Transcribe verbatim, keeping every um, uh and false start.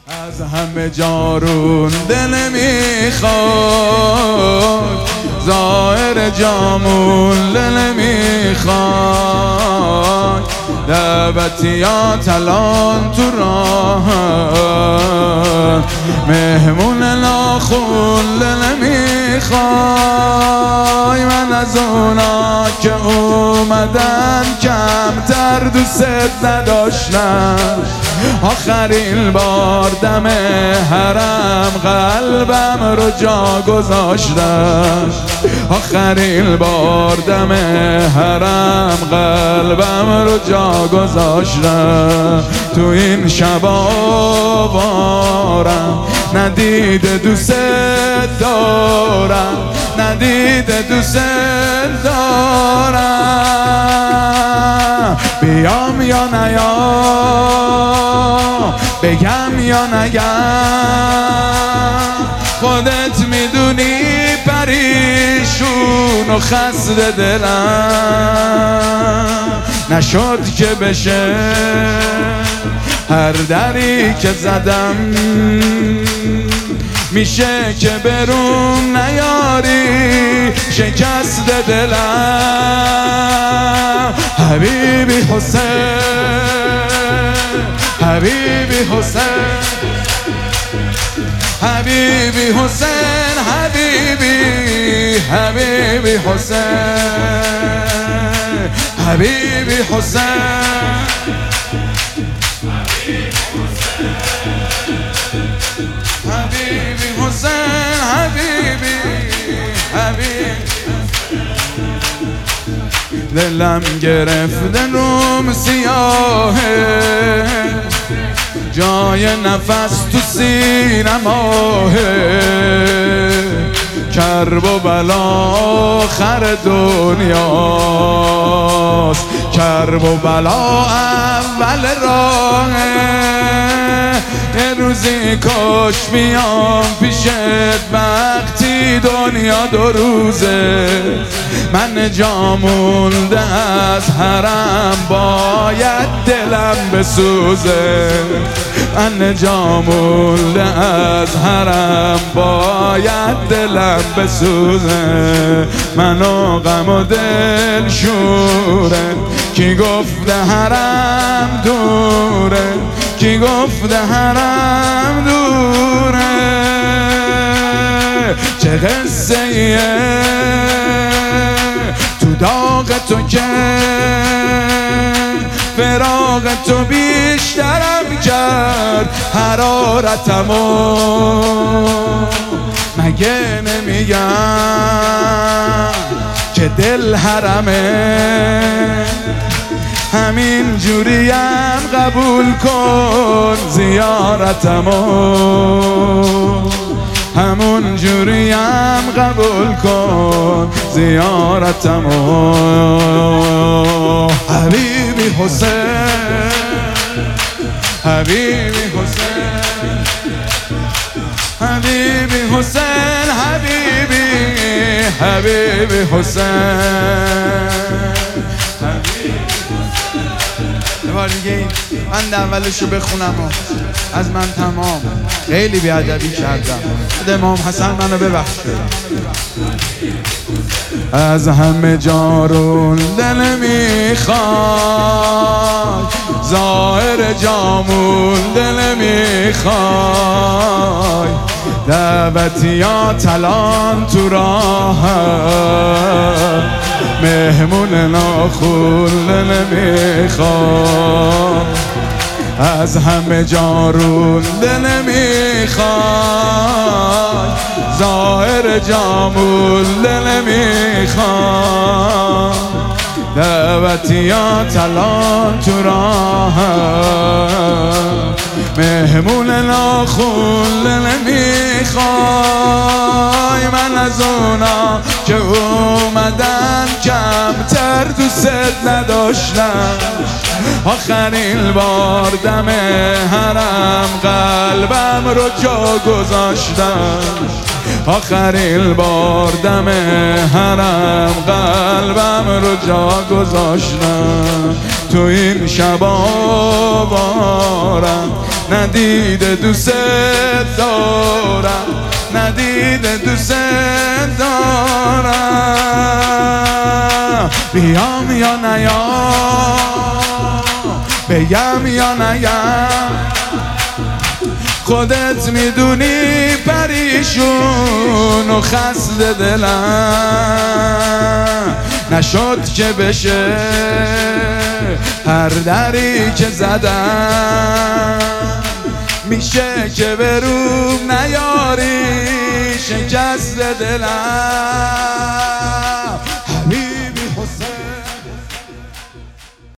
از همه جارون دل میخواد، ظاهر جامون دل میخواد، دعوتیات الان تو راه، مهمون ناخون دل میخوای. من از اونا که اومدن کمتر دوست نداشتم، آخرین بار دم حرم قلبم رو جا گذاشتم، آخرین بار دم حرم قلبم رو جا گذاشتم. تو این شبا بارم ندیده دوست دارم، ندیده دوست دارم. بیام یا نیام، بگم یا نگم، خودت میدونی پریشون و خسته دلم. نشد که بشه هر دری که زدم، میشه که برون نیاری شکست دلم. حبیبی حسین، حبیبی حسین، حبیبی حسین، حبیبی حبیبی حسین، حبیبی حسین، حبیبی حسین، حبیبی حبیبی. دلم گرفته روم سیاهه، جای نفس تو سینه ماهه، کرب و بلا آخر دنیاست، کرب و بلا اول راهه. یه روزی کاش میام پیشت وقتی دنیا دو روزه، من جا مونده از حرم باید دلم بسوزه، من جا مونده از حرم باید دلم بسوزه. منو غم و دل شوره، کی گفته حرم دوره، کی گفته حرم دوره. چه قصه ایه تو داغ تو که فراق تو بیشترم کرد حرارتمو. مگه نمیگم که دل حرمه، همین جوریم قبول کن زیارتمو، همون جوریم قبول کن زیارتمو. حبیبی حسین، حبیبی حسین، حبیبی حسین، حبیبی حبیبی حسین، یه بار دیگه این من اولشو بخونم و از من تمام خیلی بیادبی کردم، امام حسن منو ببخشه. از همه جارون دل میخوای، ظاهر جامون دل میخوای، دعوتیات الان تو راه، مهمون ناخون دل میخوای. از همه جارون دل میخوای، ظاهر جامون دل میخوای، دعوتیات الان تو راه، مهمون ناخون دل میخوای. من از اونا که اومدن کمتر دوست نداشتم، آخرین بار دم حرم قلبم رو جا گذاشتم، آخرین بار دم حرم قلبم رو جا گذاشتم. تو این شبا بارم ندیده دوست دارم، ندیده دوست دارم. بیام یا نیام، بگم یا نگم، خودت میدونی پریشون و خسته دلم. نشد که بشه هر دری که زدم، میشه که به روم نیاری شکست دلم.